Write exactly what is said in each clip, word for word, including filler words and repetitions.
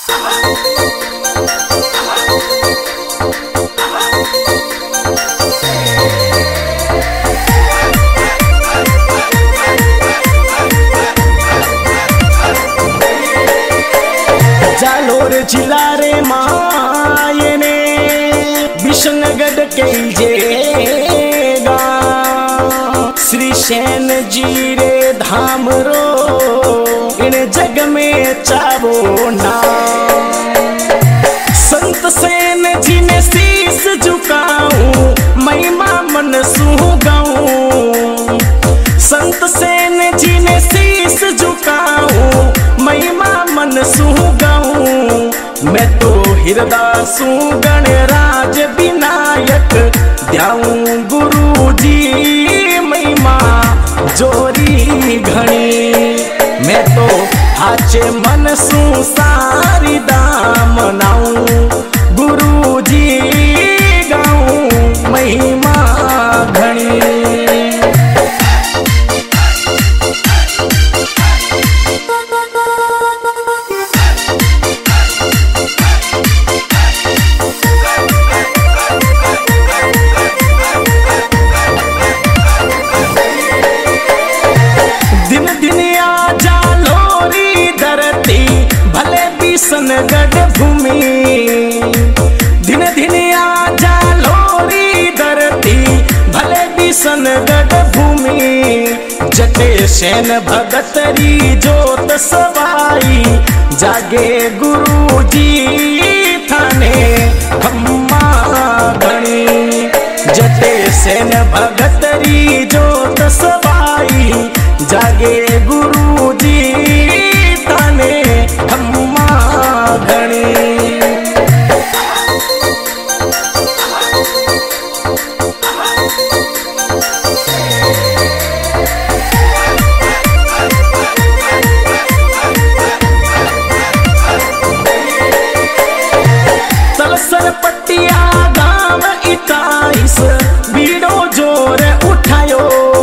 जालोर जिला रे मायने बिशनगढ़ के जेगा श्री सेन जी रे धाम रो इन जग में चावो नाम। संत सेन जी ने शीस झुकाऊं महिमा मन सू गाऊं। संत सेन जी ने शीस झुकाऊं महिमा मन सू गाऊं। मैं तो हृदय सू गणराज विनायक द्याऊं गुरु जी महिमा जोरी घणी। मैं तो हाचे मन सू सारी दाम नाऊं गुरु जी गाऊं महिमा घणी। बिशनगढ़ भूमि दिन दिन आजा लोरी धरती भले बिशनगढ़ भूमि। जटे सेन भगतरी जोत सवाई जागे गुरु जी थाने खम्मा घणी। जटे सेन भगतरी जोत सवाई जागे गुरु जी थाने खम्मा घणी। तलसर पट्टिया गांव इक्कीस बीड़ो जोर उठायो।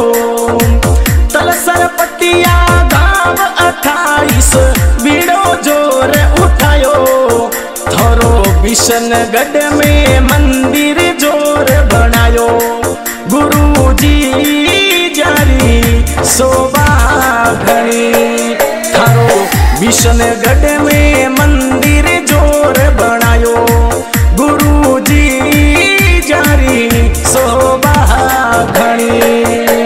तलसर पट्टिया गांव अट्ठाईस बीड़ो जोर उठायो। थोरो बिशनगढ़ में मंदिर जोर बनायो गुरु जी जारी शोभा घणी। थारो बिशनगढ़ में मंदिर जोर बनायो गुरु जी जारी शोभा घणी।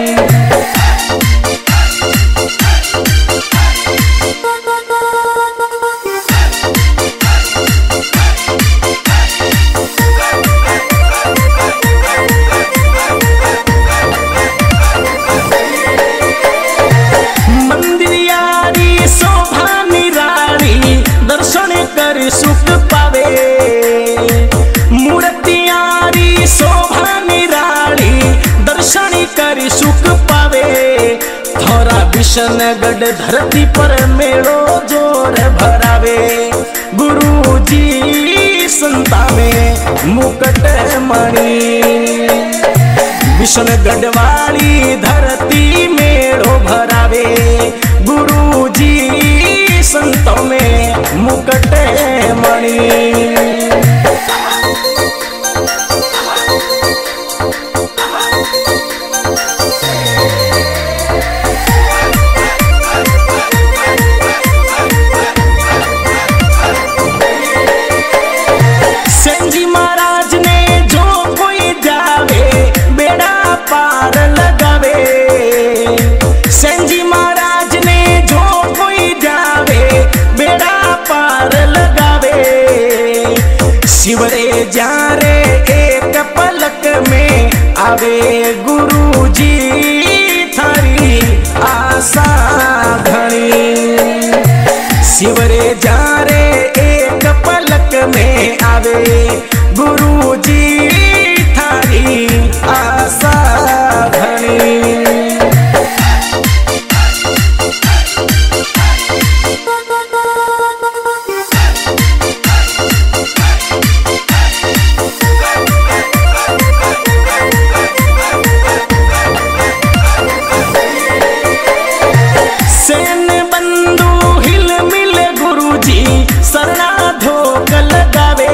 सुख पावे मूर्तियारी शोभा निराली दर्शन कर सुख पावे। थोड़ा बिशनगढ़ धरती पर मेड़ो जोर भरावे गुरु जी संता में मुकुट मणि। बिशनगढ़ वाली धरती मेड़ो भरावे गुरु जी संतों में मुकुट मणि। सेन जी महाराज ने जो कोई जावे बेड़ा पार लगावे। सेन जी महाराज ने जो कोई जावे बेड़ा पार लगावे। शिवरे जा रे एक पलक में आवे गुरु जी थारी आशा घणी। शिवरे जा रे एक पलक में आवे गुरु जी थारी आशा घणी। सेन बंधु हिल मिल गुरु जी शरणा धोक लगावे।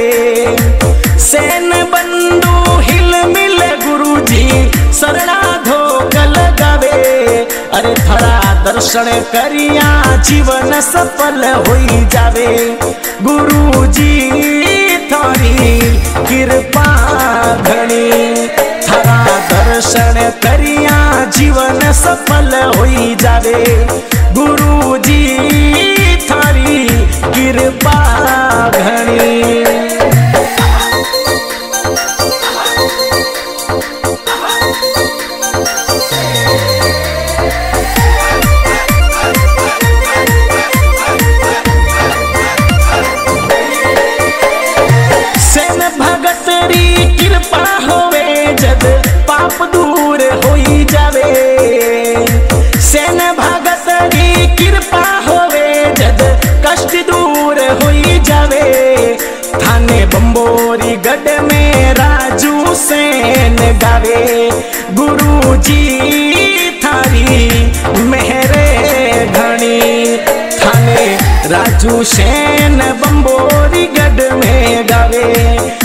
सेन बंधु हिल मिल गुरुजी शरणा धोक लगावे। अरे थरा दर्शन करिया जीवन सफल होई जावे। गुरुजी थारी कृपा घणी, थारा दर्शन करिया जीवन सफल होई जावे। गुरुजी थारी कृपा घणी। सेन भगत री कृपा होवे जद पाप दूर होई जावे। सेन भगत री कृपा होवे जद कष्ट दूर होई जावे। थाने बंबोरी गढ़ में राजू सेन गावे। गुरुजी थारी मेहरे घणी, थाने राजू सेन बंबोरी गढ़ में गावे।